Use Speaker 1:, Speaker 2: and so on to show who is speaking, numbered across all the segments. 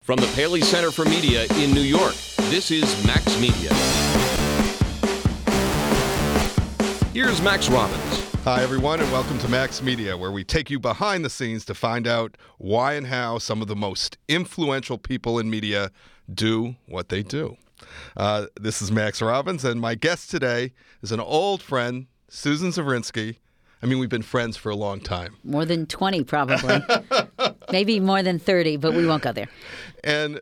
Speaker 1: From the Paley Center for Media in New York, this is Max Media. Here's Max Robbins.
Speaker 2: Hi, everyone, and welcome to Max Media, where we take you behind the scenes to find out why and how some of the most influential people in media do what they do. This is Max Robbins, and my guest today is an old friend, Susan Zawrinsky. I mean, we've been friends for a long time.
Speaker 3: More than 20, probably. Maybe more than 30, but we won't go there.
Speaker 2: And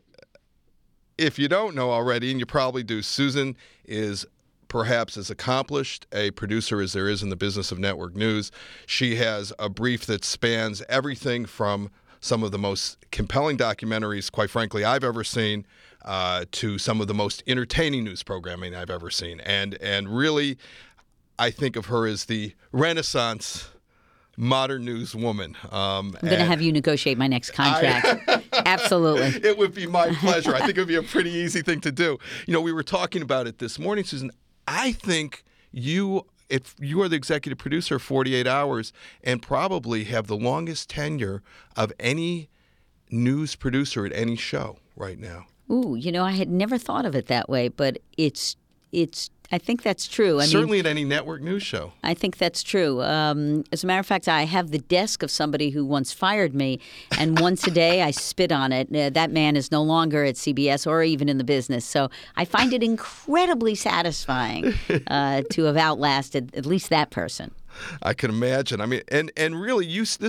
Speaker 2: if you don't know already, and you probably do, Susan is perhaps as accomplished a producer as there is in the business of network news. She has a brief that spans everything from some of the most compelling documentaries, quite frankly, I've ever seen, to some of the most entertaining news programming I've ever seen. And really, I think of her as the Renaissance modern news woman. I'm
Speaker 3: going to have you negotiate my next contract. Absolutely.
Speaker 2: It would be my pleasure. I think it would be a pretty easy thing to do. You know, we were talking about it this morning, Susan. I think you are the executive producer of 48 Hours and probably have the longest tenure of any news producer at any show right now.
Speaker 3: Ooh, you know, I had never thought of it that way, but it's. I think that's true.
Speaker 2: Certainly at any network news show.
Speaker 3: I think that's true. As a matter of fact, I have the desk of somebody who once fired me, and once a day I spit on it. That man is no longer at CBS or even in the business. So I find it incredibly satisfying to have outlasted at least that person.
Speaker 2: I can imagine. I mean, and really,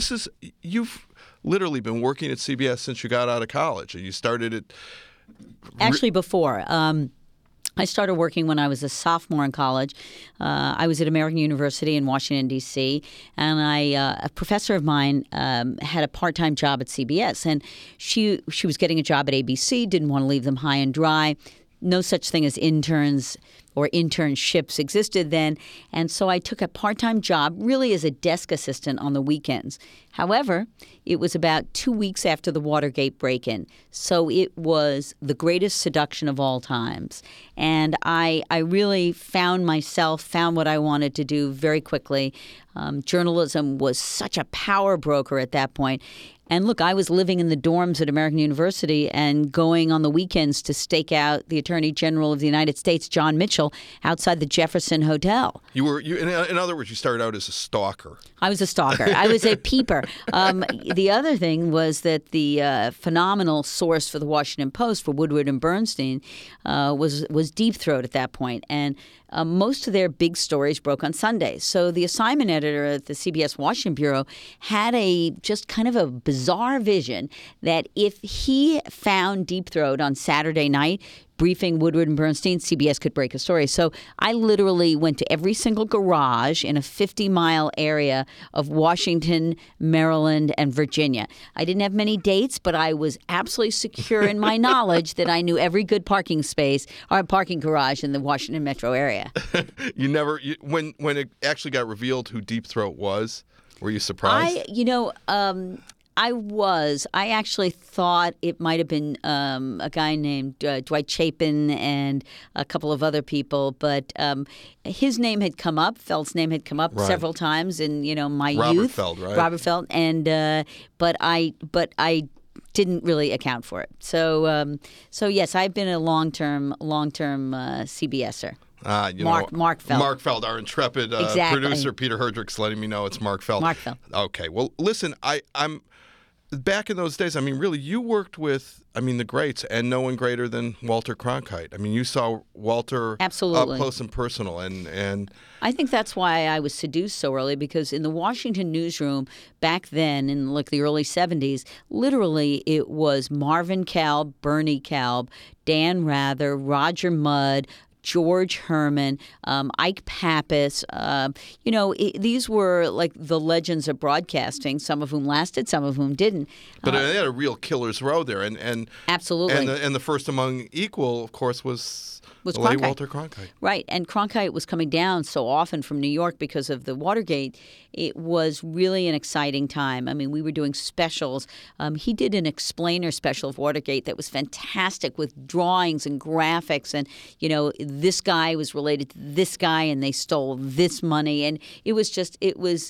Speaker 2: you've literally been working at CBS since you got out of college, and you started it.
Speaker 3: Actually, before. I started working when I was a sophomore in college. I was at American University in Washington, D.C., and a professor of mine had a part-time job at CBS, and she was getting a job at ABC, didn't want to leave them high and dry. No such thing as interns or internships existed then, and so I took a part-time job really as a desk assistant on the weekends. However, it was about 2 weeks after the Watergate break-in, so it was the greatest seduction of all times. And I really found what I wanted to do very quickly. Journalism was such a power broker at that point. And look, I was living in the dorms at American University and going on the weekends to stake out the Attorney General of the United States, John Mitchell, outside the Jefferson Hotel.
Speaker 2: In other words, you started out as a stalker.
Speaker 3: I was a stalker. I was a peeper. The other thing was that the phenomenal source for the Washington Post for Woodward and Bernstein was Deep Throat at that point. And most of their big stories broke on Sundays. So the assignment editor at the CBS Washington Bureau had just kind of a bizarre vision that if he found Deep Throat on Saturday night briefing Woodward and Bernstein, CBS could break a story. So I literally went to every single garage in a 50-mile area of Washington, Maryland, and Virginia. I didn't have many dates, but I was absolutely secure in my knowledge that I knew every good parking space or parking garage in the Washington metro area.
Speaker 2: When it actually got revealed who Deep Throat was, were you surprised?
Speaker 3: I actually thought it might have been a guy named Dwight Chapin and a couple of other people, but his name had come up, Feld's name had come up several times in my youth.
Speaker 2: Feld, right?
Speaker 3: Robert Feld, and but I didn't really account for it. So yes, I've been a long-term CBSer. Mark Feld.
Speaker 2: Mark Feld, our intrepid producer, Peter Herdrick's letting me know it's Mark Feld.
Speaker 3: Mark Feld.
Speaker 2: Okay. Well, listen, I'm back in those days. I mean, really, you worked with, the greats, and no one greater than Walter Cronkite. I mean, you saw Walter
Speaker 3: absolutely
Speaker 2: up close and personal, and
Speaker 3: I think that's why I was seduced so early, because in the Washington newsroom back then, in like the early 70s, literally it was Marvin Kalb, Bernie Kalb, Dan Rather, Roger Mudd, George Herman, Ike Pappas. These were like the legends of broadcasting, some of whom lasted, some of whom didn't.
Speaker 2: But they had a real killer's row there. And
Speaker 3: absolutely.
Speaker 2: And the first among equal, of course, was
Speaker 3: was
Speaker 2: the late
Speaker 3: Cronkite.
Speaker 2: Walter Cronkite.
Speaker 3: Right. And Cronkite was coming down so often from New York because of the Watergate. It was really an exciting time. I mean, we were doing specials. He did an explainer special of Watergate that was fantastic with drawings and graphics. And, you know, this guy was related to this guy and they stole this money. And it was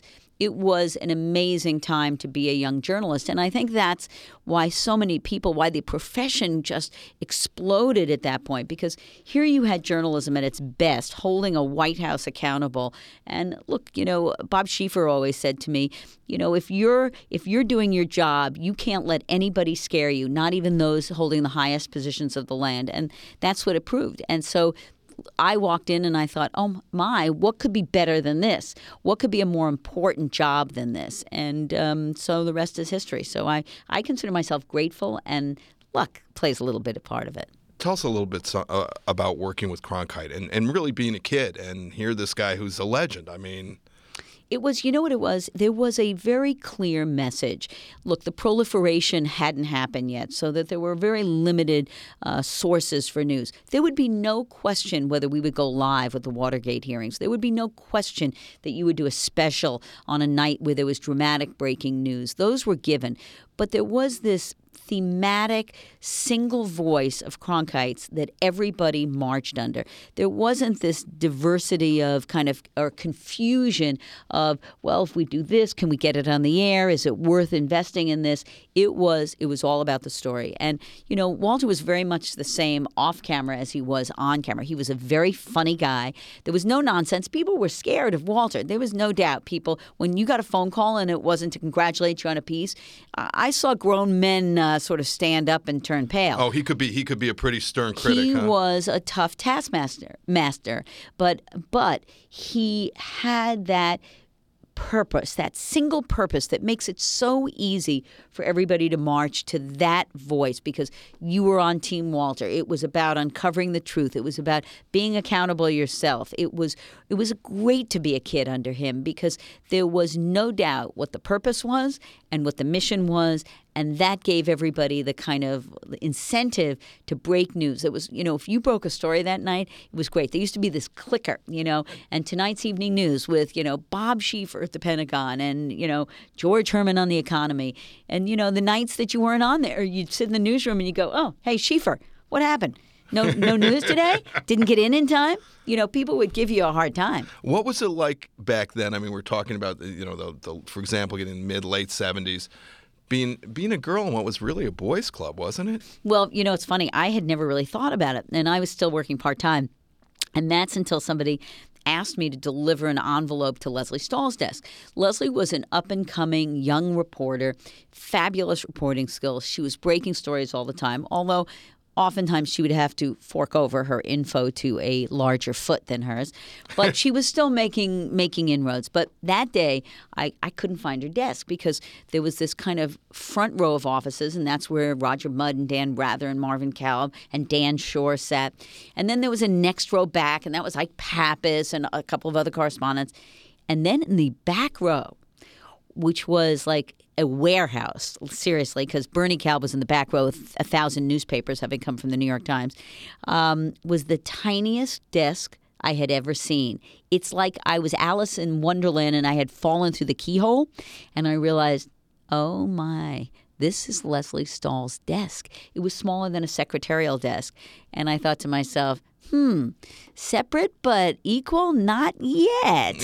Speaker 3: it was an amazing time to be a young journalist. And I think that's why so many people, why the profession just exploded at that point, because here you had journalism at its best, holding a White House accountable. And look, Bob Schieffer always said to me, if you're doing your job, you can't let anybody scare you, not even those holding the highest positions of the land. And that's what it proved. And so I walked in and I thought, oh my, what could be better than this? What could be a more important job than this? And so the rest is history. So I consider myself grateful, and luck plays a little bit of part of it.
Speaker 2: Tell us a little bit about working with Cronkite and really being a kid and hear this guy who's a legend. I mean...
Speaker 3: It was, what it was? There was a very clear message. Look, the proliferation hadn't happened yet, so that there were very limited sources for news. There would be no question whether we would go live with the Watergate hearings. There would be no question that you would do a special on a night where there was dramatic breaking news. Those were given. But there was this thematic single voice of Cronkites that everybody marched under. There wasn't this diversity of or confusion of, well, if we do this, can we get it on the air? Is it worth investing in this? It was all about the story. And, Walter was very much the same off camera as he was on camera. He was a very funny guy. There was no nonsense. People were scared of Walter. There was no doubt. People, when you got a phone call and it wasn't to congratulate you on a piece, I saw grown men sort of stand up and turn pale.
Speaker 2: Oh, he could be a pretty stern critic.
Speaker 3: He was a tough taskmaster, but he had that purpose, that single purpose that makes it so easy for everybody to march to that voice, because you were on Team Walter. It was about uncovering the truth. It was about being accountable yourself. It was great to be a kid under him, because there was no doubt what the purpose was and what the mission was, and that gave everybody the kind of incentive to break news. It was, if you broke a story that night, it was great. There used to be this clicker, and tonight's evening news with, Bob Schieffer at the Pentagon and, George Herman on the economy. And, the nights that you weren't on there, you'd sit in the newsroom and you go, oh, hey, Schieffer, what happened? No news today? Didn't get in time? People would give you a hard time.
Speaker 2: What was it like back then? I mean, we're talking about, for example, getting mid-late 70s. Being a girl in what was really a boys' club, wasn't it?
Speaker 3: Well, it's funny. I had never really thought about it, and I was still working part-time. And that's until somebody asked me to deliver an envelope to Lesley Stahl's desk. Lesley was an up-and-coming young reporter, fabulous reporting skills. She was breaking stories all the time, although oftentimes she would have to fork over her info to a larger foot than hers. But she was still making inroads. But that day, I couldn't find her desk, because there was this kind of front row of offices, and that's where Roger Mudd and Dan Rather and Marvin Kalb and Dan Shore sat. And then there was a next row back, and that was Ike Pappas and a couple of other correspondents. And then in the back row, which was like a warehouse, seriously, because Bernie Kalb was in the back row with 1,000 newspapers, having come from the New York Times, was the tiniest desk I had ever seen. It's like I was Alice in Wonderland and I had fallen through the keyhole, and I realized, oh my, this is Lesley Stahl's desk. It was smaller than a secretarial desk. And I thought to myself, separate but equal? Not yet.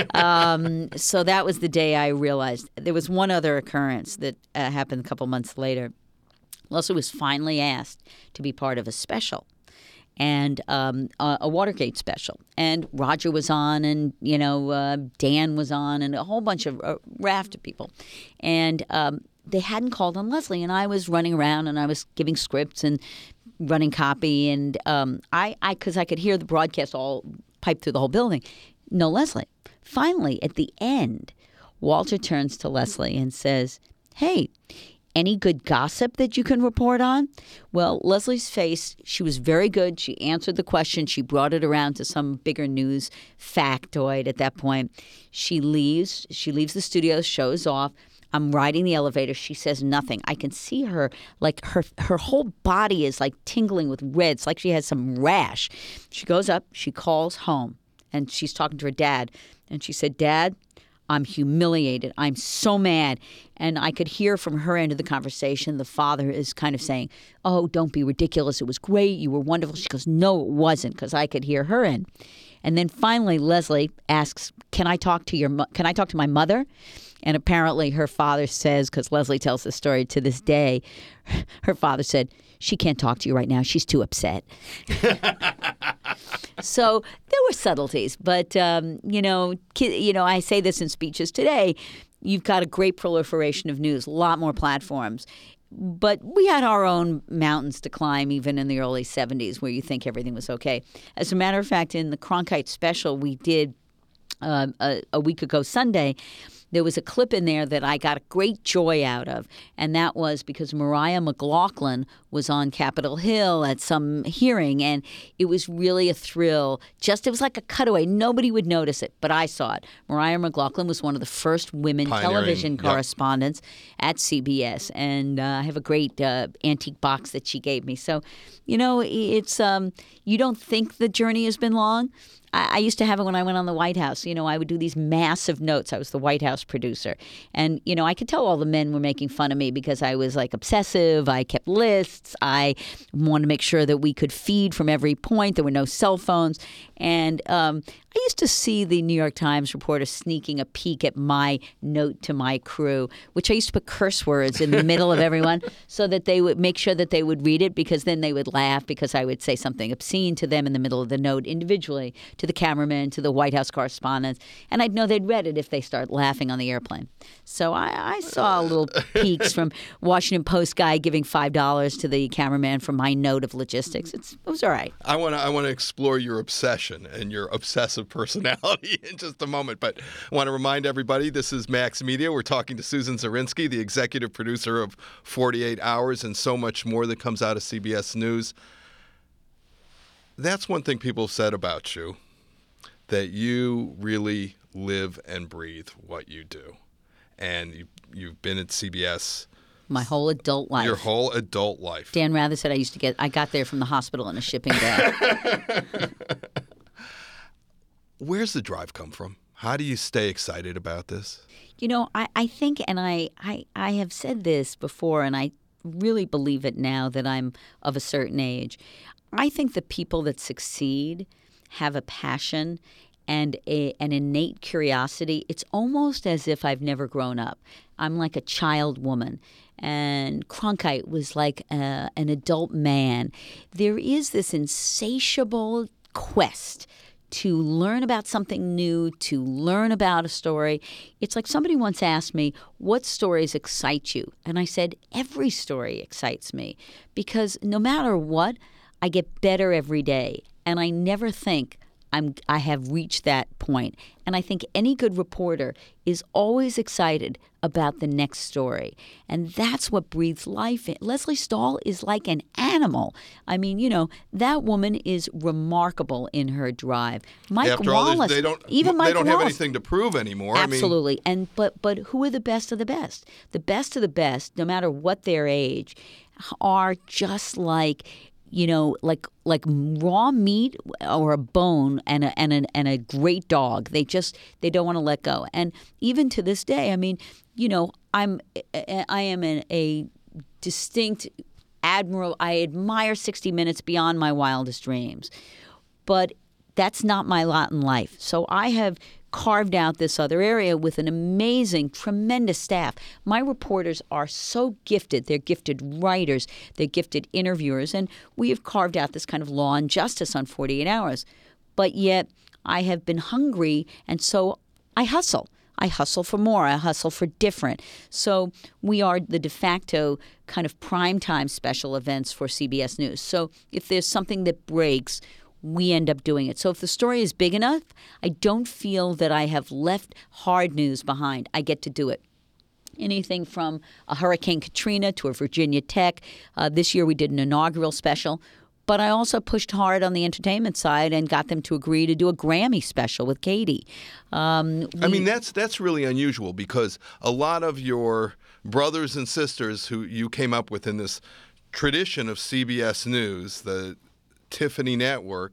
Speaker 3: So that was the day I realized. There was one other occurrence that happened a couple months later. Lesley was finally asked to be part of a special, and a Watergate special. And Roger was on, and, Dan was on, and a whole bunch of raft of people. And they hadn't called on Lesley, and I was running around, and I was giving scripts and running copy, and because I could hear the broadcast all pipe through the whole building. No Lesley. Finally, at the end, Walter turns to Lesley and says, hey, any good gossip that you can report on? Well, Lesley's face, she was very good. She answered the question. She brought it around to some bigger news factoid at that point. She leaves the studio, shows off. I'm riding the elevator. She says nothing. I can see her, like her whole body is like tingling with red. It's like she has some rash. She goes up. She calls home, and she's talking to her dad. And she said, Dad, I'm humiliated. I'm so mad. And I could hear from her end of the conversation, the father is kind of saying, oh, don't be ridiculous. It was great. You were wonderful. She goes, no, it wasn't, because I could hear her end. And then finally, Leslie asks, can I talk to my mother? And apparently her father says, because Leslie tells the story to this day, her father said, she can't talk to you right now. She's too upset. So there were subtleties. But, I say this in speeches today. You've got a great proliferation of news, a lot more platforms. But we had our own mountains to climb even in the early 70s where you think everything was okay. As a matter of fact, in the Cronkite special we did a week ago Sunday, there was a clip in there that I got a great joy out of, and that was because Mariah McLachlan was on Capitol Hill at some hearing, and it was really a thrill. It was like a cutaway. Nobody would notice it, but I saw it. Mariah McLachlan was one of the first women television correspondents at CBS, and I have a great antique box that she gave me. So, it's you don't think the journey has been long. I used to have it when I went on the White House. I would do these massive notes. I was the White House producer. And, I could tell all the men were making fun of me because I was like obsessive. I kept lists. I wanted to make sure that we could feed from every point. There were no cell phones. And I used to see the New York Times reporter sneaking a peek at my note to my crew, which I used to put curse words in the middle of everyone so that they would make sure that they would read it, because then they would laugh because I would say something obscene to them in the middle of the note individually, to the cameraman, to the White House correspondents, and I'd know they'd read it if they start laughing on the airplane. So I saw little peeks from Washington Post guy giving $5 to the cameraman for my note of logistics. It was all right.
Speaker 2: I want to explore your obsession and your obsessive personality in just a moment, but I want to remind everybody this is Max Media. We're talking to Susan Zirinsky, the executive producer of 48 Hours and so much more that comes out of CBS News. That's one thing people have said about you, that you really live and breathe what you do. And you've been at CBS
Speaker 3: my whole adult life.
Speaker 2: Your whole adult life.
Speaker 3: Dan Rather said I got there from the hospital in a shipping bag.
Speaker 2: Where's the drive come from? How do you stay excited about this?
Speaker 3: I think, and I have said this before, and I really believe it now that I'm of a certain age. I think the people that succeed have a passion and an innate curiosity. It's almost as if I've never grown up. I'm like a child woman. And Cronkite was like an adult man. There is this insatiable quest to learn about something new, to learn about a story. It's like somebody once asked me, what stories excite you? And I said, every story excites me, because no matter what, I get better every day. And I never think I have reached that point. And I think any good reporter is always excited about the next story. And that's what breathes life in. Lesley Stahl is like an animal. I mean, that woman is remarkable in her drive. Mike
Speaker 2: After
Speaker 3: Wallace,
Speaker 2: all this, they don't have anything to prove anymore.
Speaker 3: Absolutely. But who are the best of the best? The best of the best, no matter what their age, are just like like raw meat or a bone and a great dog. They don't want to let go. And even to this day, I mean, I am a distinct admiral. I admire 60 Minutes beyond my wildest dreams, but that's not my lot in life. So I have carved out this other area with an amazing, tremendous staff. My reporters are so gifted. They're gifted writers. They're gifted interviewers. And we have carved out this kind of law and justice on 48 Hours. But yet I have been hungry, and so I hustle. I hustle for more. I hustle for different. So we are the de facto kind of primetime special events for CBS News. So if there's something that breaks, we end up doing it. So if the story is big enough, I don't feel that I have left hard news behind. I get to do it. Anything from a Hurricane Katrina to a Virginia Tech. This year we did an inaugural special. But I also pushed hard on the entertainment side and got them to agree to do a Grammy special with Katie.
Speaker 2: That's really unusual, because a lot of your brothers and sisters who you came up with in this tradition of CBS News, the Tiffany Network,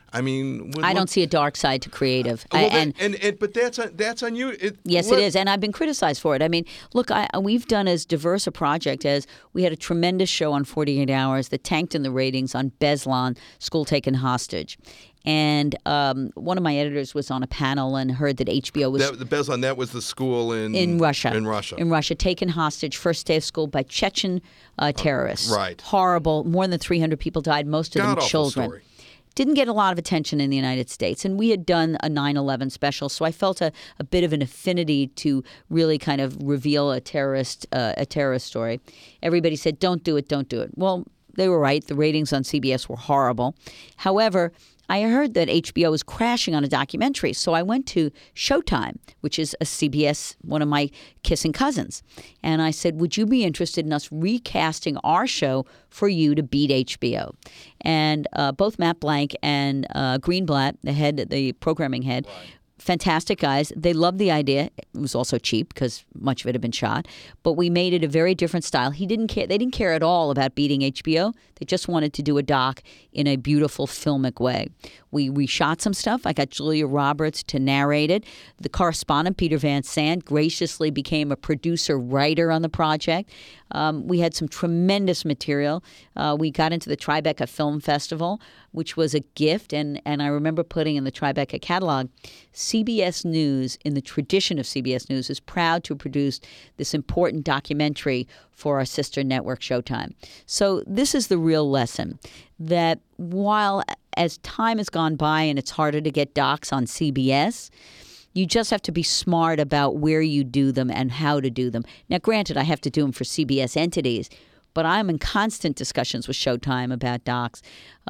Speaker 2: I mean,
Speaker 3: I don't see a dark side to creative.
Speaker 2: But that's on you.
Speaker 3: Yes, it is, and I've been criticized for it. I mean, look, we've done as diverse a project as we had a tremendous show on 48 Hours that tanked in the ratings on Beslan, School Taken Hostage. And one of my editors was on a panel and heard that HBO was...
Speaker 2: The Beslan, that was the school in
Speaker 3: Russia.
Speaker 2: In Russia.
Speaker 3: In Russia, taken hostage, first day of school by Chechen terrorists.
Speaker 2: Right.
Speaker 3: Horrible. More than 300 people died, most of them children.
Speaker 2: Story.
Speaker 3: Didn't get a lot of attention in the United States. And we had done a 9/11 special, so I felt a bit of an affinity to really kind of reveal a terrorist story. Everybody said, don't do it, don't do it. Well, they were right. The ratings on CBS were horrible. However, I heard that HBO was crashing on a documentary, so I went to Showtime, which is a CBS, one of my kissing cousins. And I said, would you be interested in us recasting our show for you to beat HBO? And both Matt Blank and Greenblatt, the programming head, fantastic guys. They loved the idea. It was also cheap because much of it had been shot. But we made it a very different style. They didn't care at all about beating HBO. They just wanted to do a doc in a beautiful filmic way. We reshot some stuff. I got Julia Roberts to narrate it. The correspondent, Peter Van Sant, graciously became a producer-writer on the project. We had some tremendous material. We got into the Tribeca Film Festival, which was a gift. And I remember putting in the Tribeca catalog, CBS News, in the tradition of CBS News, is proud to have produced this important documentary for our sister network, Showtime. So this is the real lesson, that while as time has gone by and it's harder to get docs on CBS, you just have to be smart about where you do them and how to do them. Now, granted, I have to do them for CBS entities, but I'm in constant discussions with Showtime about docs.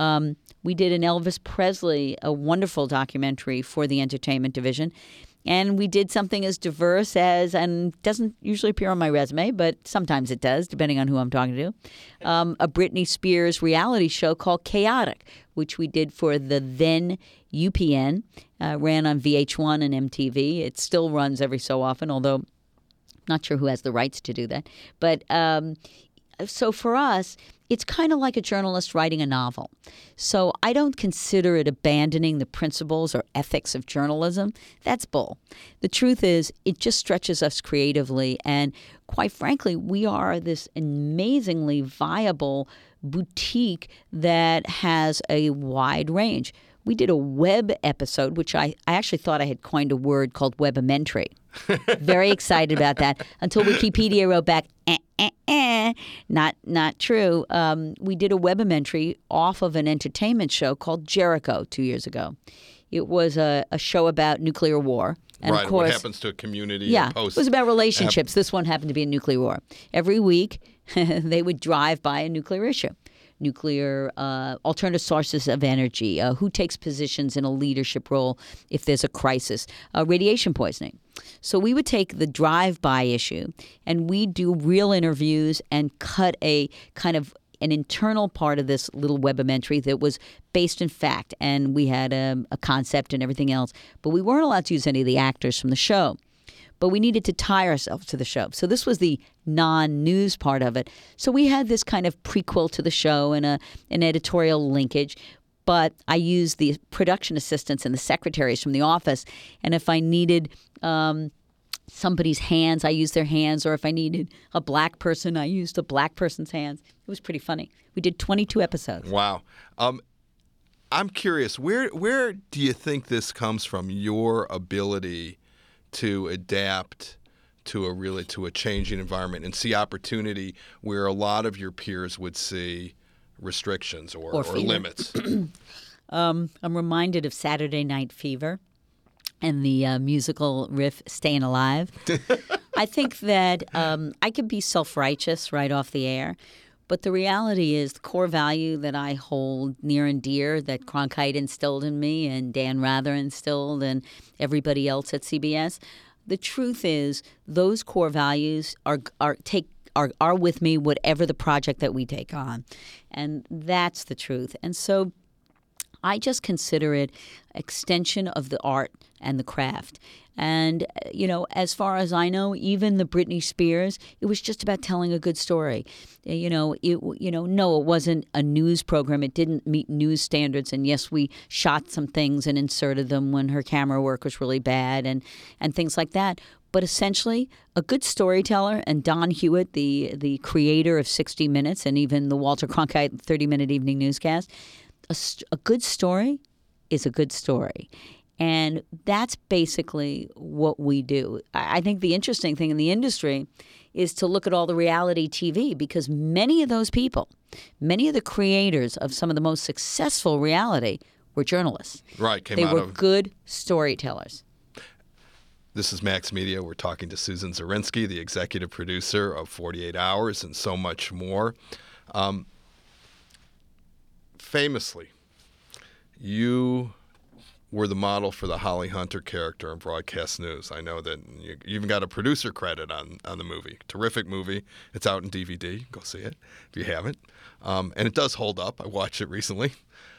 Speaker 3: We did an Elvis Presley, a wonderful documentary for the entertainment division. And we did something as diverse as, and doesn't usually appear on my resume, but sometimes it does, depending on who I'm talking to, a Britney Spears reality show called Chaotic, which we did for the then UPN, ran on VH1 and MTV. It still runs every so often, although I'm not sure who has the rights to do that. But so for us, it's kind of like a journalist writing a novel. So I don't consider it abandoning the principles or ethics of journalism. That's bull. The truth is, it just stretches us creatively. And quite frankly, we are this amazingly viable boutique that has a wide range. We did a web episode, which I actually thought I had coined a word called webamentary. Very excited about that until Wikipedia wrote back, not true. We did a webamentary off of an entertainment show called Jericho 2 years ago. It was a show about nuclear war. And
Speaker 2: right,
Speaker 3: of course,
Speaker 2: what happens to a community.
Speaker 3: Yeah, it was about relationships. This one happened to be a nuclear war. Every week, they would drive by a nuclear issue. Nuclear, alternative sources of energy, who takes positions in a leadership role if there's a crisis, radiation poisoning. So we would take the drive-by issue and we do real interviews and cut a kind of an internal part of this little webamentary that was based in fact. And we had a concept and everything else. But we weren't allowed to use any of the actors from the show. But we needed to tie ourselves to the show. So this was the non-news part of it. So we had this kind of prequel to the show and an editorial linkage. But I used the production assistants and the secretaries from the office. And if I needed somebody's hands, I used their hands. Or if I needed a black person, I used a black person's hands. It was pretty funny. We did 22 episodes.
Speaker 2: Wow. I'm curious, where do you think this comes from, your ability to adapt to a changing environment and see opportunity where a lot of your peers would see restrictions or limits?
Speaker 3: I'm reminded of Saturday Night Fever and the musical riff Staying Alive. I think that I could be self-righteous right off the air, but the reality is the core value that I hold near and dear that Cronkite instilled in me and Dan Rather instilled and everybody else at CBS, the truth is those core values are with me whatever the project that we take on. And that's the truth. And so I just consider it extension of the art and the craft. And, as far as I know, even the Britney Spears, it was just about telling a good story. No, it wasn't a news program. It didn't meet news standards. And yes, we shot some things and inserted them when her camera work was really bad and things like that. But essentially, a good storyteller, and Don Hewitt, the creator of 60 Minutes and even the Walter Cronkite 30-minute evening newscast, a good story is a good story. And that's basically what we do. I think the interesting thing in the industry is to look at all the reality TV, because many of those people, many of the creators of some of the most successful reality were journalists.
Speaker 2: Right.
Speaker 3: They were good storytellers.
Speaker 2: This is Max Media. We're talking to Susan Zirinsky, the executive producer of 48 Hours and so much more. Famously, you were the model for the Holly Hunter character in Broadcast News. I know that you even got a producer credit on the movie. Terrific movie. It's out in DVD. Go see it if you haven't. And it does hold up. I watched it recently.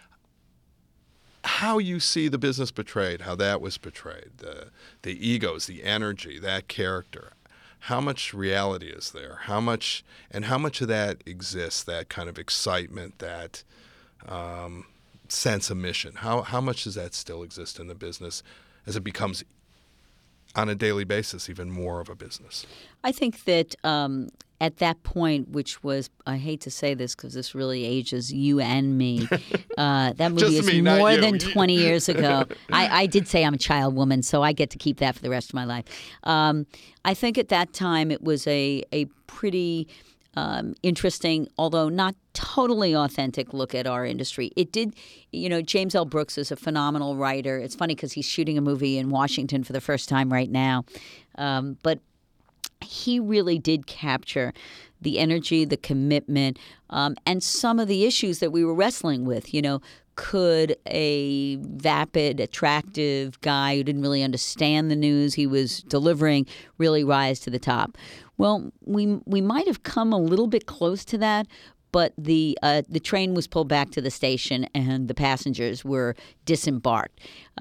Speaker 2: How you see the business portrayed, how that was portrayed, the egos, the energy, that character. How much reality is there? How much of that exists, that kind of excitement, that sense of mission? How much does that still exist in the business as it becomes, on a daily basis, even more of a business?
Speaker 3: I think that at that point, which was, I hate to say this because this really ages you and me, that movie is more than 20 years ago. I did say I'm a child woman, so I get to keep that for the rest of my life. I think at that time it was a pretty interesting, although not totally authentic look at our industry. It did, James L. Brooks is a phenomenal writer. It's funny because he's shooting a movie in Washington for the first time right now. But he really did capture the energy, the commitment, and some of the issues that we were wrestling with. Could a vapid, attractive guy who didn't really understand the news he was delivering really rise to the top? Well, we might have come a little bit close to that, but the train was pulled back to the station and the passengers were disembarked.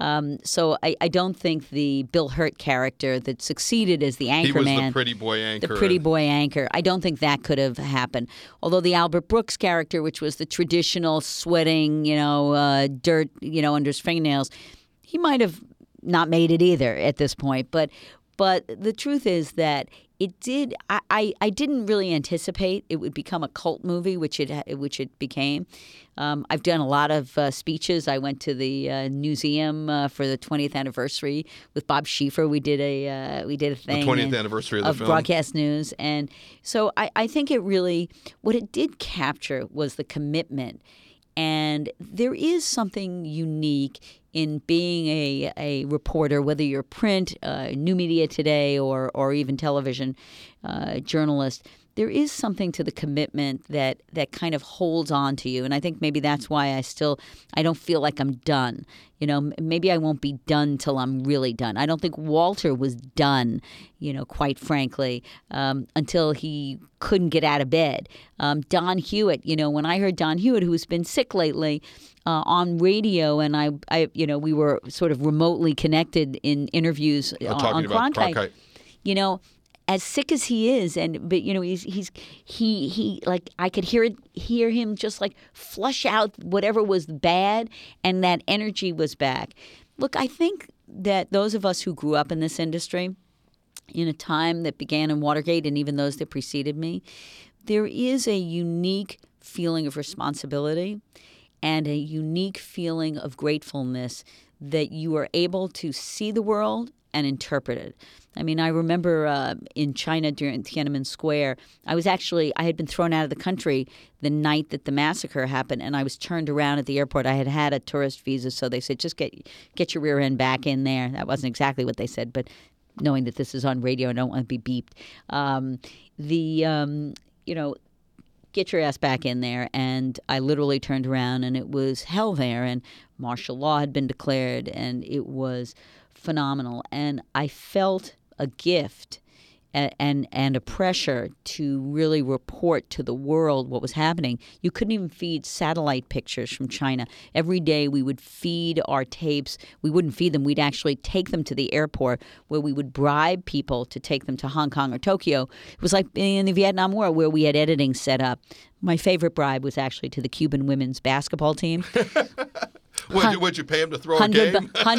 Speaker 3: So I don't think the Bill Hurt character that succeeded as the anchorman,
Speaker 2: he was the pretty boy anchor.
Speaker 3: The pretty boy anchor. I don't think that could have happened. Although the Albert Brooks character, which was the traditional sweating, dirt, under his fingernails, he might have not made it either at this point. But the truth is that it did. I didn't really anticipate it would become a cult movie, which it became. I've done a lot of speeches. I went to the museum for the 20th anniversary with Bob Schieffer. We did a thing.
Speaker 2: The 20th anniversary of the film.
Speaker 3: Broadcast News, and so I think it really, what it did capture was the commitment. And there is something unique in being a reporter, whether you're print, new media today, or even television journalist. There is something to the commitment that kind of holds on to you. And I think maybe that's why I don't feel like I'm done. Maybe I won't be done till I'm really done. I don't think Walter was done, quite frankly, until he couldn't get out of bed. Don Hewitt, when I heard Don Hewitt, who's been sick lately, on radio, and I we were sort of remotely connected in interviews on Cronkite. As sick as he is, but he like I could hear him just like flush out whatever was bad, and that energy was back. Look, I think that those of us who grew up in this industry, in a time that began in Watergate, and even those that preceded me, there is a unique feeling of responsibility and a unique feeling of gratefulness that you are able to see the world and interpret it. I mean, I remember in China during Tiananmen Square, I had been thrown out of the country the night that the massacre happened, and I was turned around at the airport. I had a tourist visa, so they said, just get your rear end back in there. That wasn't exactly what they said, but knowing that this is on radio, I don't want to be beeped. Get your ass back in there. And I literally turned around, and it was hell there, and martial law had been declared, and it was phenomenal. And I felt a gift and a pressure to really report to the world what was happening. You couldn't even feed satellite pictures from China. Every day we would feed our tapes. We wouldn't feed them. We'd actually take them to the airport where we would bribe people to take them to Hong Kong or Tokyo. It was like in the Vietnam War where we had editing set up. My favorite bribe was actually to the Cuban women's basketball team.
Speaker 2: Would you pay him to throw a game?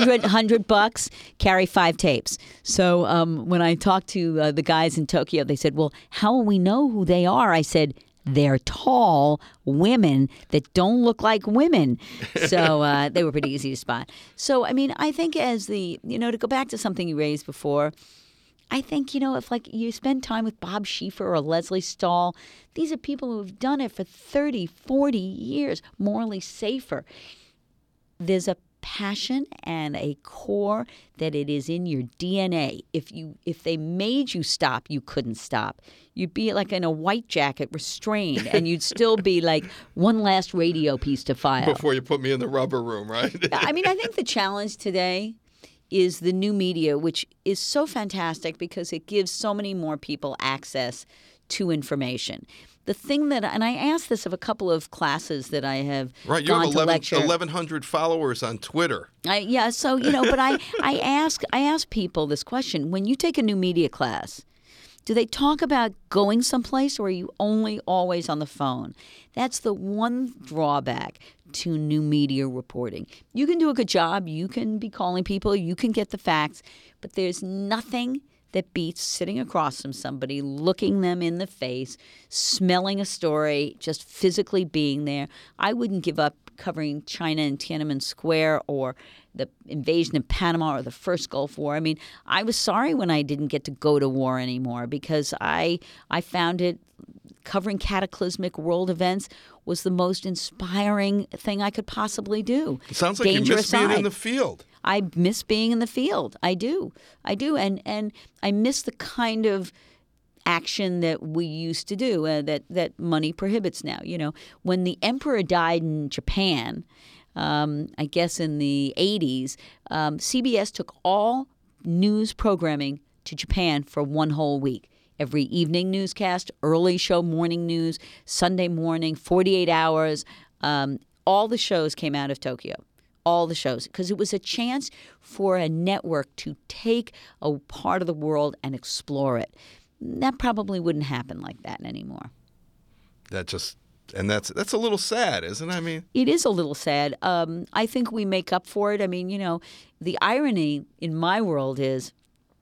Speaker 3: $100, carry 5 tapes. So when I talked to the guys in Tokyo, they said, well, how will we know who they are? I said, they're tall women that don't look like women. So they were pretty easy to spot. So, I mean, I think to go back to something you raised before, I think, if like you spend time with Bob Schieffer or Leslie Stahl, these are people who have done it for 30, 40 years, morally safer. There's a passion and a core that it is in your DNA. If they made you stop, you couldn't stop. You'd be like in a white jacket, restrained, and you'd still be like one last radio piece to file.
Speaker 2: Before you put me in the rubber room, right?
Speaker 3: I mean, I think the challenge today is the new media, which is so fantastic because it gives so many more people access to information. The thing that, and I asked this of a couple of classes that I have
Speaker 2: right, you
Speaker 3: gone
Speaker 2: have
Speaker 3: to lecture.
Speaker 2: 1,100 followers on Twitter.
Speaker 3: So, but I ask people this question. When you take a new media class, do they talk about going someplace or are you only always on the phone? That's the one drawback to new media reporting. You can do a good job. You can be calling people. You can get the facts. But there's nothing that beats sitting across from somebody, looking them in the face, smelling a story, just physically being there. I wouldn't give up covering China and Tiananmen Square or the invasion of Panama or the first Gulf War. I mean, I was sorry when I didn't get to go to war anymore because I found it covering cataclysmic world events was the most inspiring thing I could possibly do.
Speaker 2: It sounds like
Speaker 3: Danger
Speaker 2: you miss being
Speaker 3: aside.
Speaker 2: in the field.
Speaker 3: I miss being in the field. I do. And I miss the kind of action that we used to do that money prohibits now. When the emperor died in Japan, I guess in the 80s, CBS took all news programming to Japan for one whole week. Every evening newscast, early show, morning news, Sunday morning, 48 hours. All the shows came out of Tokyo. All the shows, because it was a chance for a network to take a part of the world and explore it. That probably wouldn't happen like that anymore.
Speaker 2: That's a little sad, isn't it? I mean,
Speaker 3: it is a little sad. I think we make up for it. I mean, the irony in my world is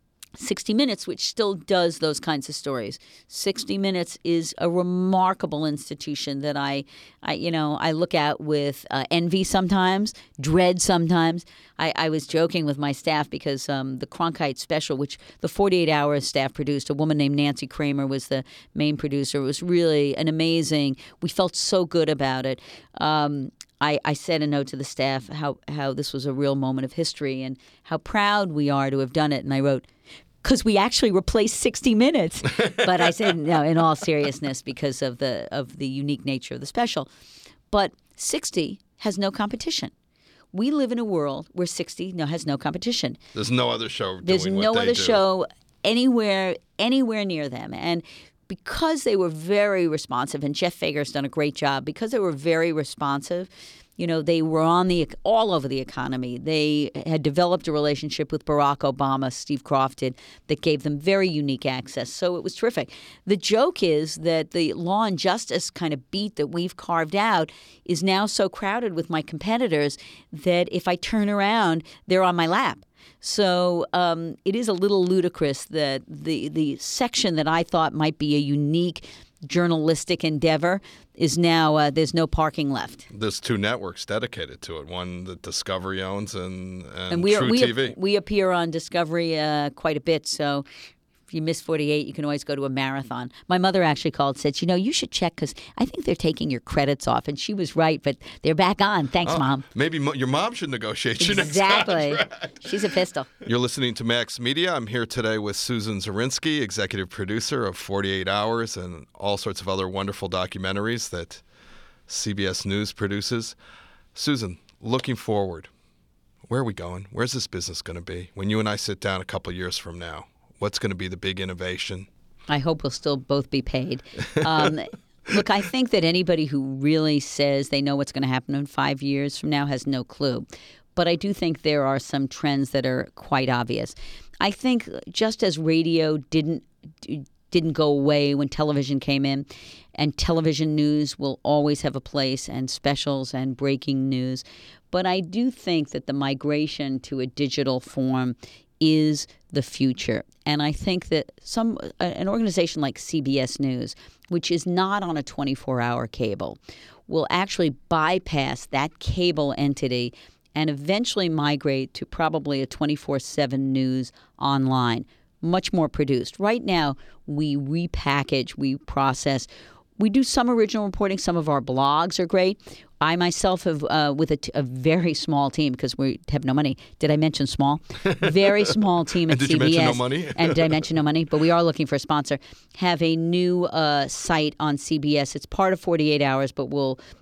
Speaker 3: 60 Minutes, which still does those kinds of stories. 60 Minutes is a remarkable institution that I look at with envy sometimes, dread sometimes. I was joking with my staff because the Cronkite special, which the 48 Hours staff produced, a woman named Nancy Kramer was the main producer. It was really an amazing. We felt so good about it. I said a note to the staff how this was a real moment of history and how proud we are to have done it. And I wrote, because we actually replaced 60 Minutes. But I said, no, in all seriousness, because of the unique nature of the special. But 60 has no competition. We live in a world where 60 has no competition.
Speaker 2: There's no other show doing what they do.
Speaker 3: There's no other show anywhere near them. And because they were very responsive, and Jeff Fager's done a great job, because they were very responsive, they were all over the economy. They had developed a relationship with Barack Obama, Steve Croft did, that gave them very unique access. So it was terrific. The joke is that the law and justice kind of beat that we've carved out is now so crowded with my competitors that if I turn around, they're on my lap. So it is a little ludicrous that the section that I thought might be a unique journalistic endeavor is now there's no parking left.
Speaker 2: There's 2 networks dedicated to it. One that Discovery owns and
Speaker 3: we
Speaker 2: True TV.
Speaker 3: We appear on Discovery quite a bit, so if you miss 48, you can always go to a marathon. My mother actually called and said, you should check because I think they're taking your credits off. And she was right, but they're back on. Thanks, Mom.
Speaker 2: Maybe your mom should negotiate your next
Speaker 3: Exactly.
Speaker 2: contract.
Speaker 3: She's a pistol.
Speaker 2: You're listening to Max Media. I'm here today with Susan Zirinsky, executive producer of 48 Hours and all sorts of other wonderful documentaries that CBS News produces. Susan, looking forward, where are we going? Where's this business going to be? When you and I sit down a couple years from now, What's going to be the big innovation?
Speaker 3: I hope we'll still both be paid. Look, I think that anybody who really says they know what's going to happen in 5 years from now has no clue. But I do think there are some trends that are quite obvious. I think just as radio didn't go away when television came in, and television news will always have a place, and specials and breaking news. But I do think that the migration to a digital form is the future. And I think that an organization like CBS News, which is not on a 24-hour cable, will actually bypass that cable entity and eventually migrate to probably a 24/7 news online, much more produced. Right now, we repackage, we process. We do some original reporting. Some of our blogs are great. I myself have, with a very small team, because we have no money. Did I mention small? Very small team at CBS.
Speaker 2: Did you mention no money?
Speaker 3: And did I mention no money? But we are looking for a sponsor. Have a new site on CBS. It's part of 48 Hours, but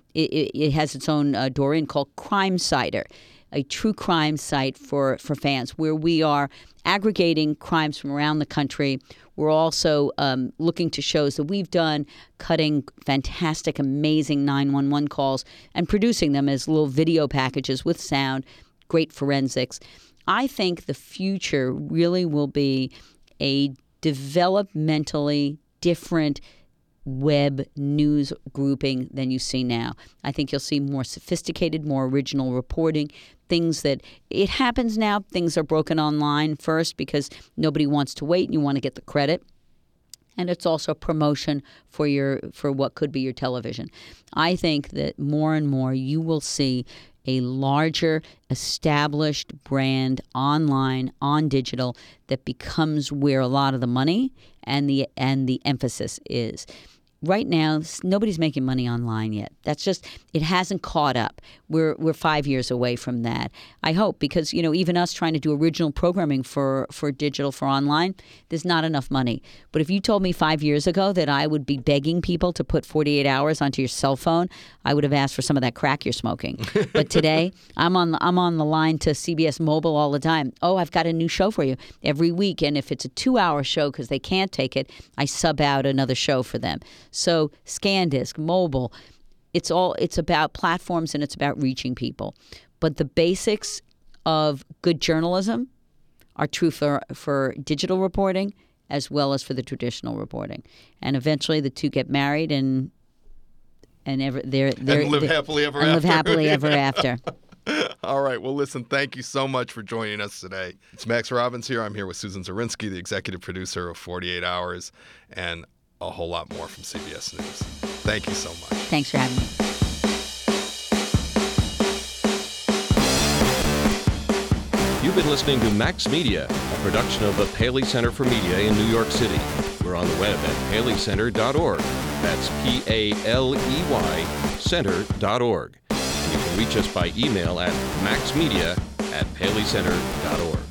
Speaker 3: it has its own door-in called CrimeSider, a true crime site for fans, where we are aggregating crimes from around the country. We're also looking to shows that we've done, cutting fantastic, amazing 911 calls and producing them as little video packages with sound, great forensics. I think the future really will be a developmentally different web news grouping than you see now. I think you'll see more sophisticated, more original reporting, things that it happens now. Things are broken online first because nobody wants to wait and you want to get the credit. And it's also promotion for what could be your television. I think that more and more you will see a larger established brand online, on digital, that becomes where a lot of the money and the emphasis is. Right now, nobody's making money online yet. That's just, it hasn't caught up. We're 5 years away from that. I hope, because even us trying to do original programming for digital, for online, there's not enough money. But if you told me 5 years ago that I would be begging people to put 48 Hours onto your cell phone, I would have asked for some of that crack you're smoking. But today, I'm on the line to CBS Mobile all the time. Oh, I've got a new show for you every week, and if it's a 2-hour show because they can't take it, I sub out another show for them. So ScanDisk, mobile, it's about platforms and it's about reaching people. But the basics of good journalism are true for digital reporting as well as for the traditional reporting. And eventually the two get married and
Speaker 2: live happily ever
Speaker 3: and
Speaker 2: after.
Speaker 3: Live happily ever after.
Speaker 2: All right. Well, listen, thank you so much for joining us today. It's Max Robbins here. I'm here with Susan Zirinsky, the executive producer of 48 Hours, and a whole lot more from CBS News. Thank you so much.
Speaker 3: Thanks for having me.
Speaker 1: You've been listening to Max Media, a production of the Paley Center for Media in New York City. We're on the web at paleycenter.org. That's P-A-L-E-Y center.org. And you can reach us by email at maxmedia@paleycenter.org.